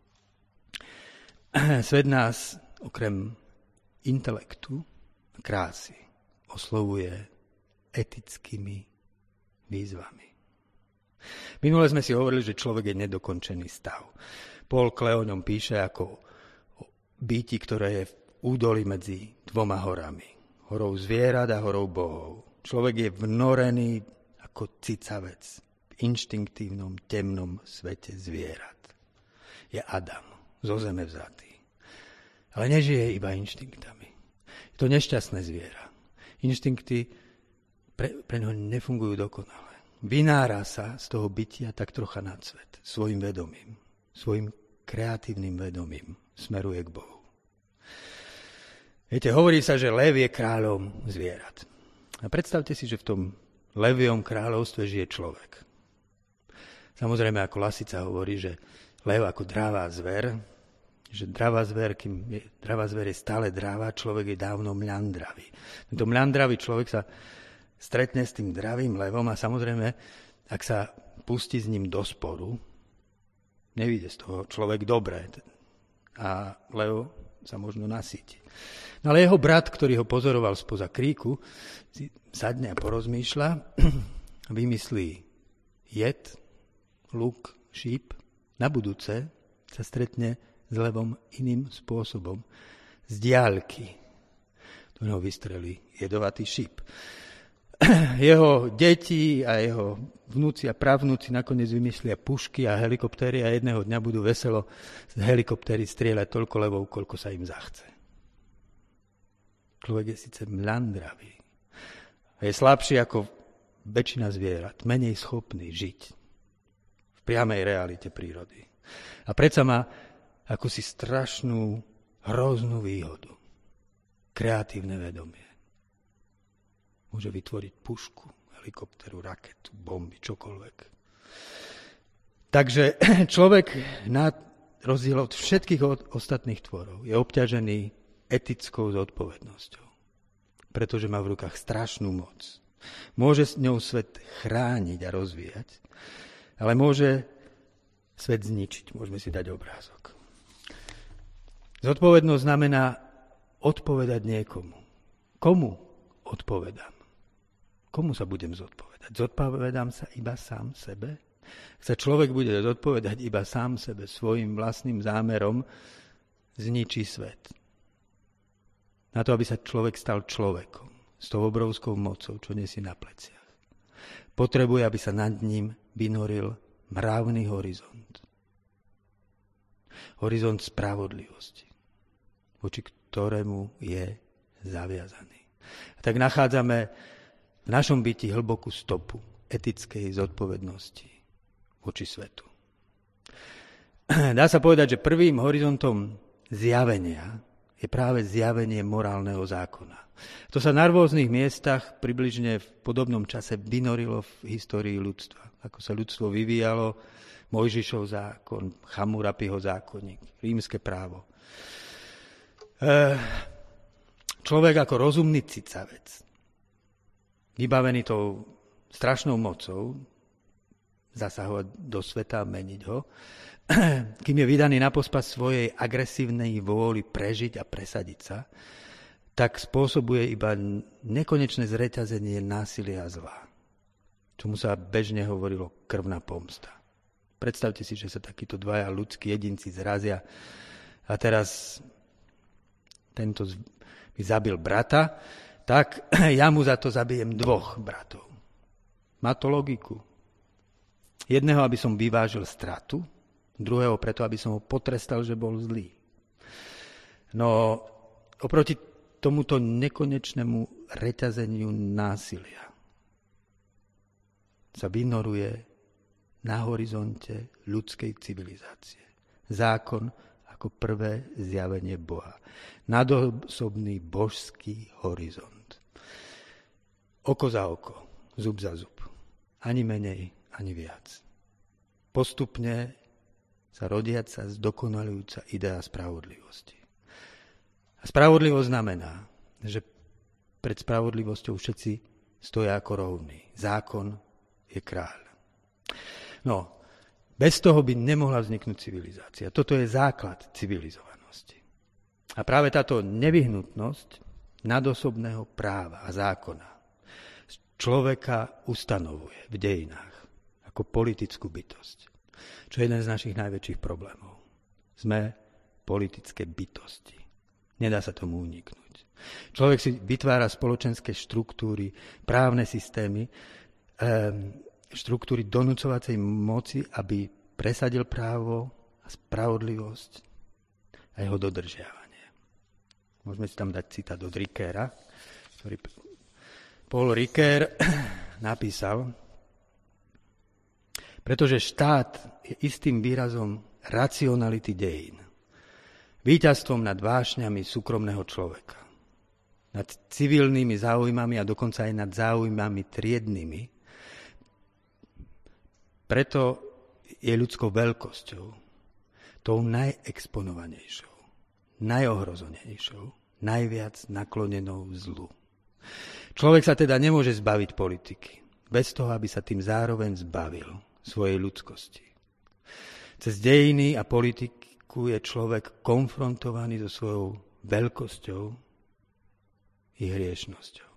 Svet nás okrem intelektu a krásy oslovuje etickými výzvami. Minule sme si hovorili, že človek je nedokončený stav. Paul Klee o ňom píše ako o byti, ktoré je v údolí medzi dvoma horami. Horou zvierat a horou bohov. Človek je vnorený ako cicavec v inštinktívnom, temnom svete zvierat. Je Adam, zo zeme vzatý. Ale nežije iba inštinktami. Je to nešťastné zviera. Inštinkty pre neho nefungujú dokonale. Vynára sa z toho bytia tak trocha nad svet. Svojim vedomím. Svojim kreatívnym vedomím smeruje k Bohu. Viete, hovorí sa, že lev je kráľom zvierat. A predstavte si, že v tom leviom kráľovstve žije človek. Samozrejme, ako Lasica hovorí, že lev ako dravá zver, že dravá zver je stále dravá, človek je dávno mľandravý. Tento mľandravý človek sa stretne s tým dravým levom a samozrejme, ak sa pustí s ním do sporu, nevyjde z toho človek dobre a lev sa možno nasíti. No ale jeho brat, ktorý ho pozoroval spoza kríku, sadne a porozmýšľa, vymyslí jed, luk, šíp. Na budúce sa stretne s levom iným spôsobom. Z diaľky. Do neho vystrelí jedovatý šíp. Jeho deti a jeho vnúci a pravnúci nakoniec vymyslia pušky a helikoptéry a jedného dňa budú veselo z helikoptéry strieľať toľko levov, koľko sa im zachce. Človek je síce mľandravý. Je slabší ako väčšina zvierat, menej schopný žiť v priamej realite prírody. A predsa má akúsi strašnú, hroznú výhodu. Kreatívne vedomie. Môže vytvoriť pušku, helikopteru, raketu, bomby, čokoľvek. Takže človek na rozdiel od všetkých ostatných tvorov je obťažený etickou zodpovednosťou. Pretože má v rukách strašnú moc. Môže s ňou svet chrániť a rozvíjať, ale môže svet zničiť. Môžeme si dať obrázok. Zodpovednosť znamená odpovedať niekomu. Komu odpovedám? Komu sa budem zodpovedať? Zodpovedám sa iba sám sebe? Ak sa človek bude zodpovedať iba sám sebe, svojim vlastným zámerom, zničí svet. Na to, aby sa človek stal človekom, s tou obrovskou mocou, čo nesie na pleciach. Potrebuje, aby sa nad ním vynoril mravný horizont. Horizont spravodlivosti, voči ktorému je zaviazaný. A tak nachádzame v našom byti hlbokú stopu etickej zodpovednosti voči svetu. Dá sa povedať, že prvým horizontom zjavenia je práve zjavenie morálneho zákona. To sa na rôznych miestach približne v podobnom čase vynorilo v histórii ľudstva. Ako sa ľudstvo vyvíjalo, Mojžišov zákon, Chamurapiho zákonník, rímske právo. Človek ako rozumný cicavec, vybavený tou strašnou mocou, zasahovať do sveta a meniť ho, kým je vydaný na pospas svojej agresívnej vôli prežiť a presadiť sa, tak spôsobuje iba nekonečné zreťazenie násilia a zla. Čomu sa bežne hovorilo krvná pomsta. Predstavte si, že sa takíto dvaja ľudskí jedinci zrazia a teraz tento mi zabil brata, tak ja mu za to zabijem dvoch bratov. Má to logiku. Jedného, aby som vyvážil stratu, druhého preto, aby som ho potrestal, že bol zlý. No, oproti tomuto nekonečnému reťazeniu násilia sa vynoruje na horizonte ľudskej civilizácie. Zákon ako prvé zjavenie Boha. Nadosobný božský horizont. Oko za oko, zub za zub. Ani menej, ani viac. Postupne sa rodiaca, zdokonalujúca idea spravodlivosti. A spravodlivosť znamená, že pred spravodlivosťou všetci stoja ako rovní. Zákon je kráľ. No, bez toho by nemohla vzniknúť civilizácia. Toto je základ civilizovanosti. A práve táto nevyhnutnosť nadosobného práva a zákona človeka ustanovuje v dejinách ako politickú bytosť. Čo je jeden z našich najväčších problémov. Sme politické bytosti. Nedá sa tomu uniknúť. Človek si vytvára spoločenské štruktúry, právne systémy, štruktúry donúcovacej moci, aby presadil právo a spravodlivosť a jeho dodržiavanie. Môžeme si tam dať citát od Ricoeura, ktorý Paul Ricoeur napísal, pretože štát je istým výrazom racionality dejín, víťazstvom nad vášňami súkromného človeka, nad civilnými záujmami a dokonca aj nad záujmami triednymi. Preto je ľudskou veľkosťou tou najexponovanejšou, najohrozenejšou, najviac naklonenou zlu. Človek sa teda nemôže zbaviť politiky, bez toho, aby sa tým zároveň zbavil svojej ľudskosti. Cez dejiny a politiku je človek konfrontovaný so svojou veľkosťou i hriešnosťou.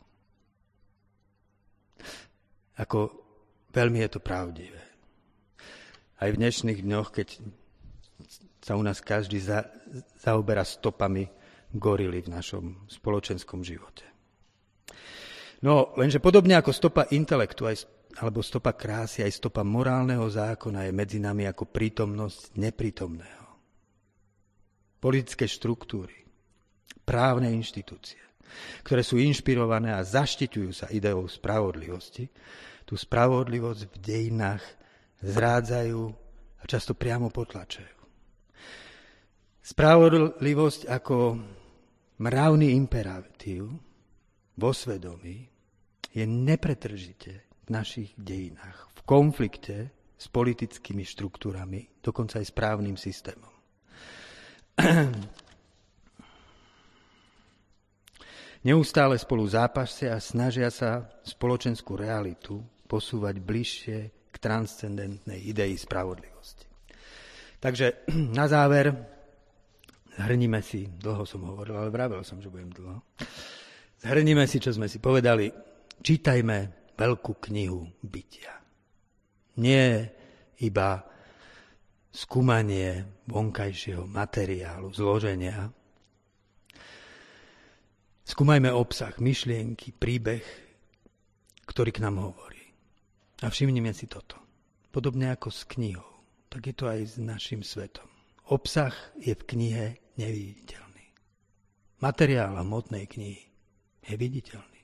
Ako veľmi je to pravdivé. Aj v dnešných dňoch, keď sa u nás každý zaoberá stopami gorily v našom spoločenskom živote. No, lenže podobne ako stopa intelektu alebo stopa krásy, aj stopa morálneho zákona je medzi nami ako prítomnosť neprítomného. Politické štruktúry, právne inštitúcie, ktoré sú inšpirované a zaštiťujú sa ideou spravodlivosti, tú spravodlivosť v dejinách zrádzajú a často priamo potlačajú. Spravodlivosť ako mravný imperatív vo svedomí je nepretržite v našich dejinách, v konflikte s politickými štruktúrami, dokonca aj s právnym systémom. Neustále spolu zápasia a snažia sa spoločenskú realitu posúvať bližšie k transcendentnej idei spravodlivosti. Takže na záver zhrníme si, dlho som hovoril, ale vravel som, že budem dlho. Zhrníme si, čo sme si povedali. Čítajme veľkú knihu bytia. Nie iba skúmanie vonkajšieho materiálu, zloženia. Skúmajme obsah, myšlienky, príbeh, ktorý k nám hovorí. A všimnime si toto. Podobne ako s knihou, tak je to aj s našim svetom. Obsah je v knihe neviditeľný. Materiál hmotnej knihy je viditeľný.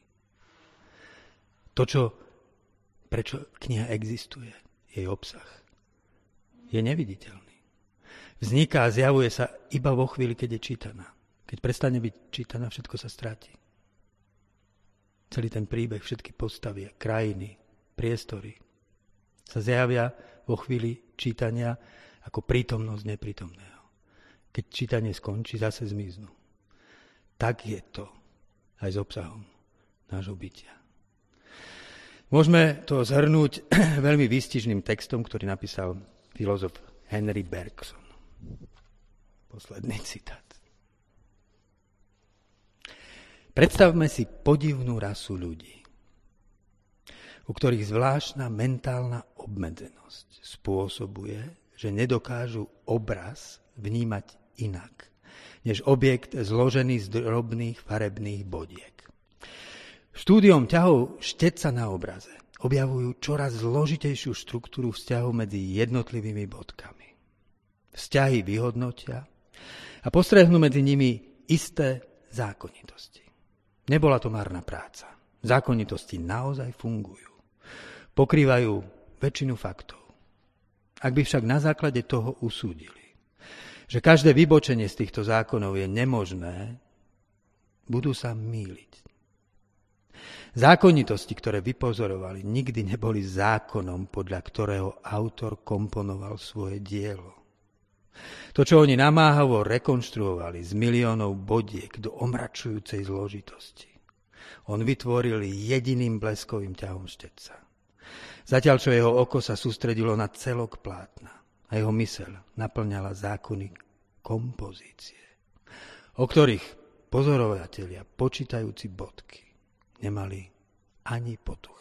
Prečo kniha existuje, jej obsah, je neviditeľný. Vzniká a zjavuje sa iba vo chvíli, keď je čítaná. Keď prestane byť čítaná, všetko sa stráti. Celý ten príbeh, všetky postavy, krajiny, priestory sa zjavia vo chvíli čítania ako prítomnosť neprítomného. Keď čítanie skončí, zase zmiznú. Tak je to aj s obsahom nášho bytia. Môžeme to zhrnúť veľmi výstižným textom, ktorý napísal filozof Henry Bergson. Posledný citát. Predstavme si podivnú rasu ľudí, u ktorých zvláštna mentálna obmedzenosť spôsobuje, že nedokážu obraz vnímať inak, než objekt zložený z drobných farebných bodiek. Štúdiom ťahov štetca na obraze objavujú čoraz zložitejšiu štruktúru vzťahov medzi jednotlivými bodkami. Vzťahy vyhodnotia a postrehnú medzi nimi isté zákonitosti. Nebola to marná práca. Zákonitosti naozaj fungujú. Pokrývajú väčšinu faktov. Ak by však na základe toho usúdili, že každé vybočenie z týchto zákonov je nemožné, budú sa mýliť. Zákonitosti, ktoré vypozorovali, nikdy neboli zákonom, podľa ktorého autor komponoval svoje dielo. To, čo oni namáhavo rekonštruovali z miliónov bodiek do omračujúcej zložitosti, on vytvoril jediným bleskovým ťahom štetca. Zatiaľ, čo jeho oko sa sústredilo na celok plátna a jeho myseľ naplňala zákony kompozície, o ktorých pozorovatelia, počítajúci bodky, nemali ani potuchy.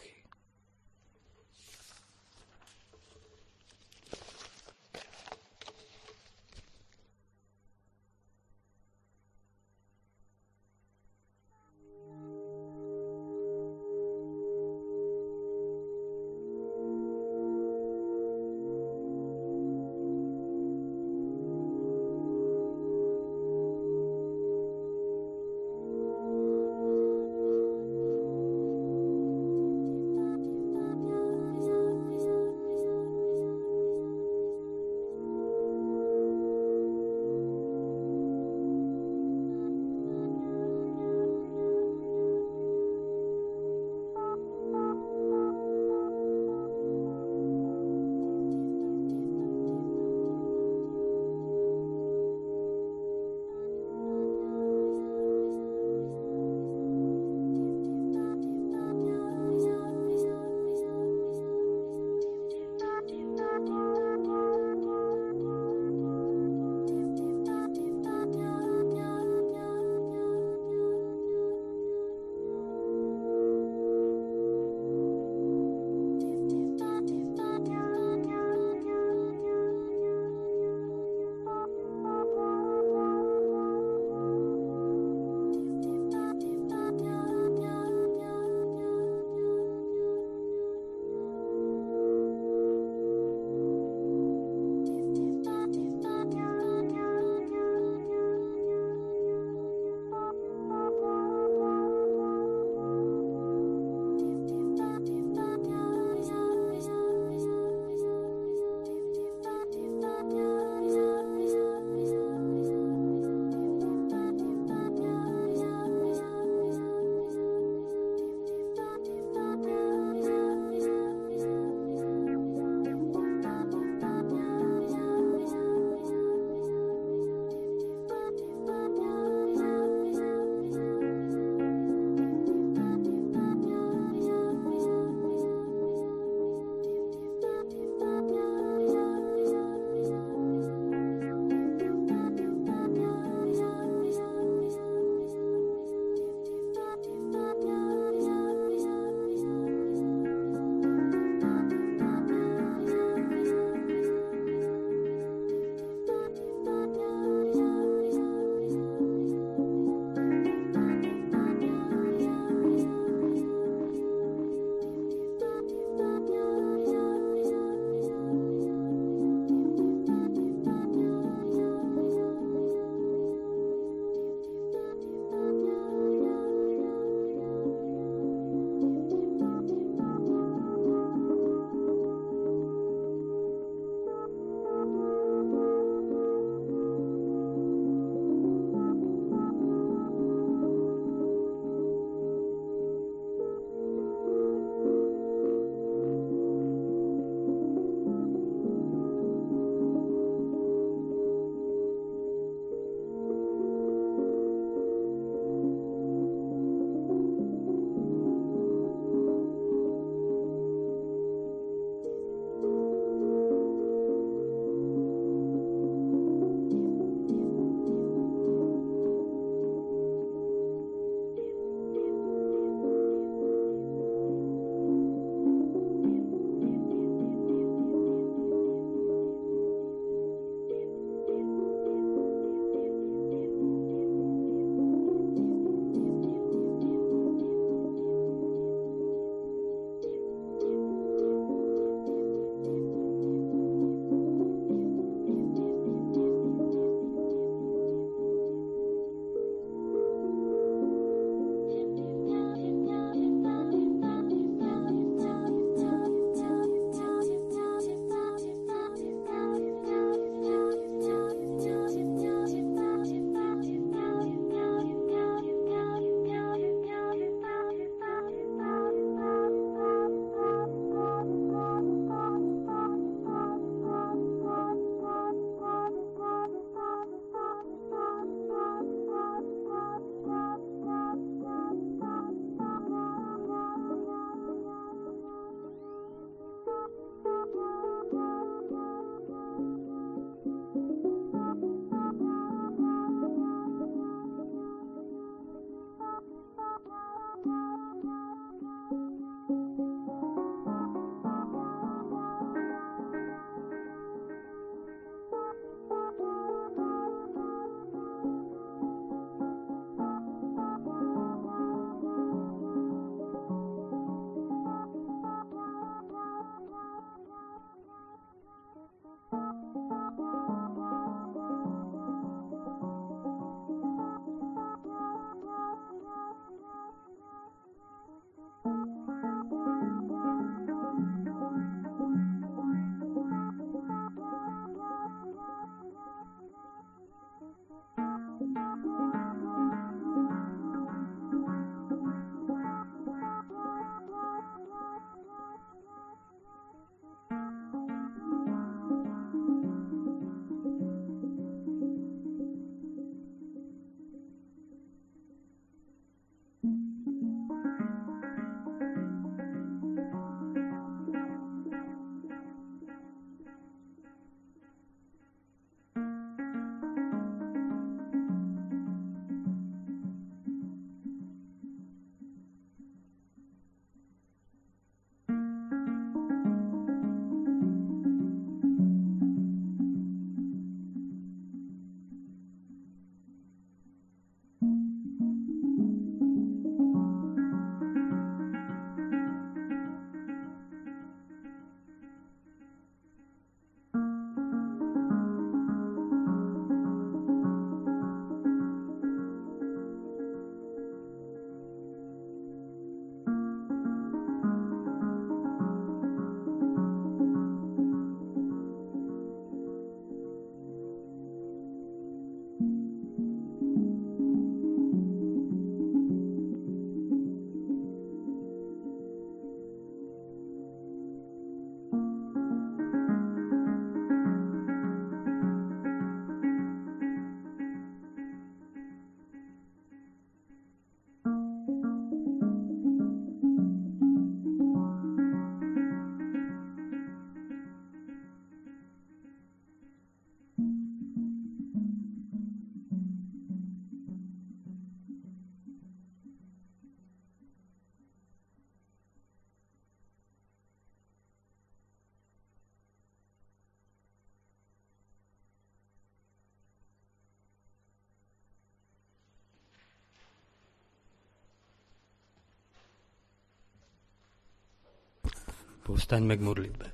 Povstaňme k modlitbe.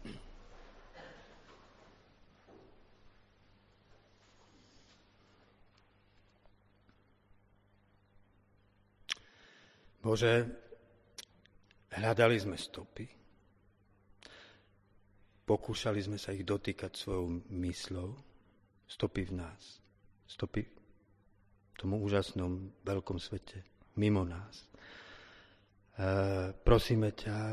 Bože, hľadali sme stopy, pokúšali sme sa ich dotýkať svojou mysľou, stopy v nás, stopy v tom úžasnom veľkom svete, mimo nás. Prosíme ťa,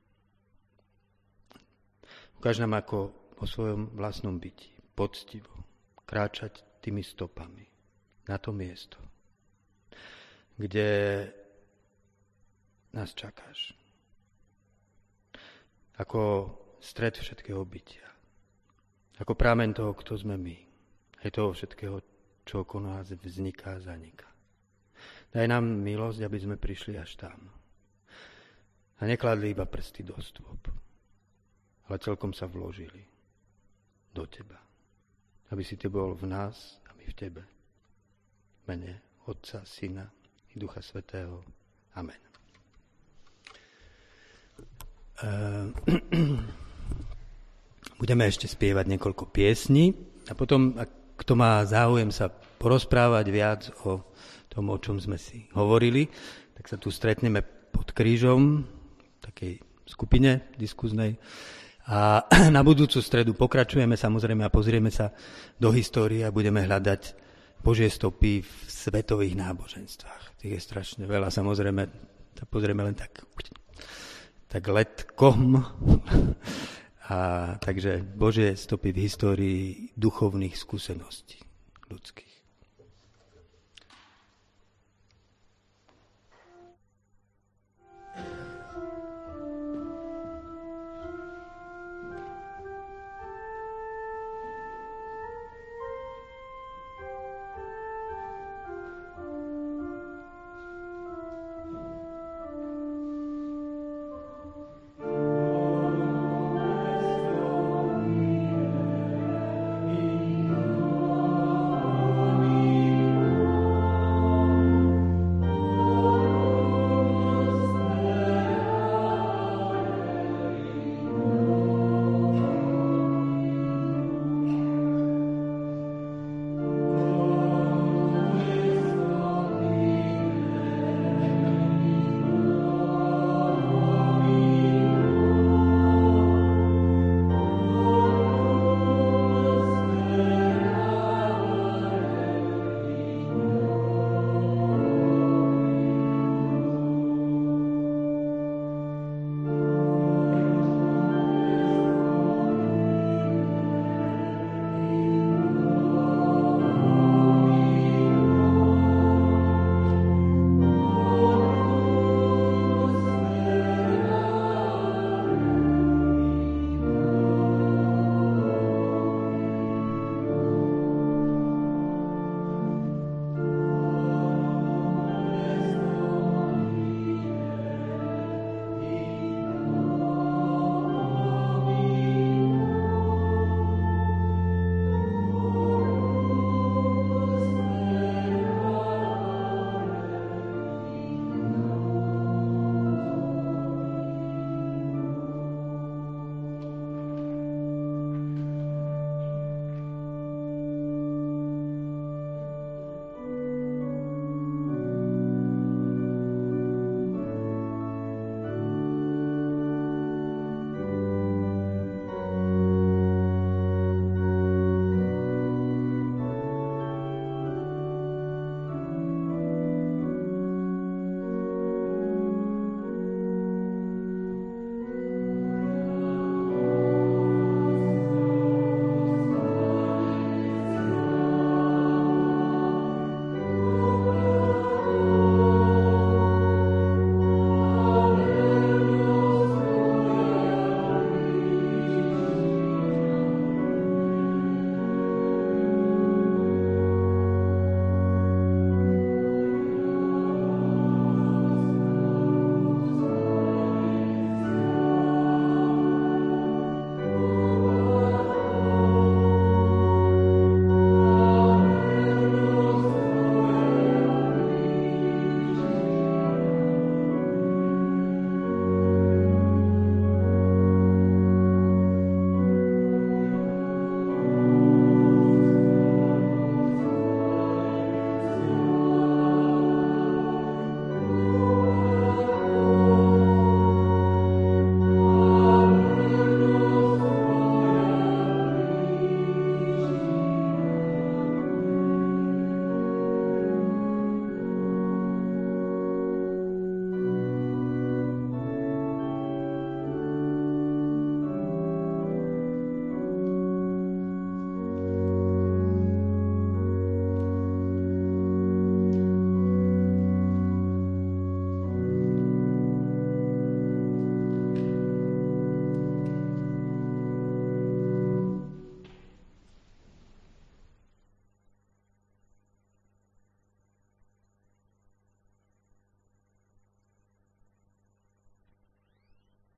ukáž nám ako vo svojom vlastnom byti, poctivo, kráčať tými stopami na to miesto, kde nás čakáš. Ako stred všetkého bytia. Ako prameň toho, kto sme my. Aj toho všetkého, čo okolo nás vzniká a zaniká. Daj nám milosť, aby sme prišli až tam. A nekladli iba prsty do stôp, ale celkom sa vložili do teba. Aby si ty bol v nás a my v tebe. V mene Otca, Syna i Ducha Svätého. Amen. Budeme ešte spievať niekoľko piesní a potom, ak kto má záujem sa porozprávať viac o tom, o čom sme si hovorili, tak sa tu stretneme pod krížom v takej skupine diskuznej a na budúcu stredu pokračujeme samozrejme a pozrieme sa do histórie a budeme hľadať Božie stopy v svetových náboženstvách. Tých je strašne veľa, samozrejme sa pozrieme len tak letkom. A takže Božie stopy v histórii duchovných skúseností.